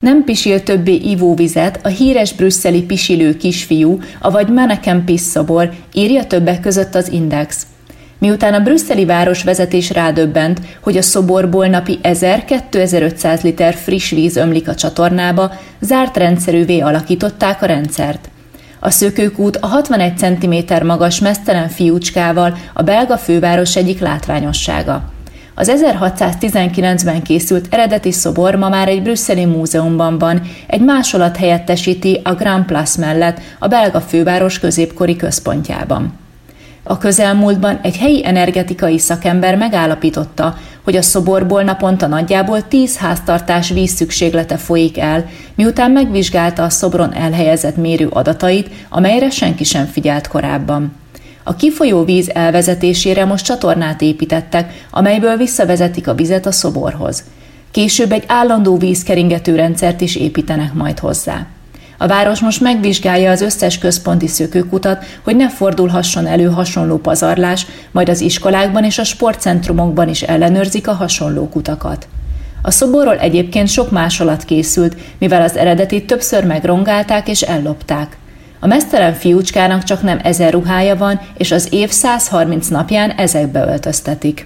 Nem pisil többé ivóvizet a híres brüsszeli pisilő kisfiú, avagy Manneken Pis szobor, írja többek között az Index. Miután a brüsszeli városvezetés rádöbbent, hogy a szoborból napi 1000-2500 liter friss víz ömlik a csatornába, zárt rendszerűvé alakították a rendszert. A szökőkút a 61 cm magas meztelen fiúcskával a belga főváros egyik látványossága. Az 1619-ben készült eredeti szobor ma már egy brüsszeli múzeumban van, egy másolat helyettesíti a Grand Place mellett a belga főváros középkori központjában. A közelmúltban egy helyi energetikai szakember megállapította, hogy a szoborból naponta nagyjából 10 háztartás vízszükséglete folyik el, miután megvizsgálta a szobron elhelyezett mérő adatait, amelyre senki sem figyelt korábban. A kifolyó víz elvezetésére most csatornát építettek, amelyből visszavezetik a vizet a szoborhoz. Később egy állandó vízkeringető rendszert is építenek majd hozzá. A város most megvizsgálja az összes központi szökőkutat, hogy ne fordulhasson elő hasonló pazarlás, majd az iskolákban és a sportcentrumokban is ellenőrzik a hasonló kutakat. A szoborról egyébként sok másolat készült, mivel az eredetit többször megrongálták és ellopták. A meztelen fiúcskának csak nem 1000 ruhája van, és az év 130 napján ezekbe öltöztetik.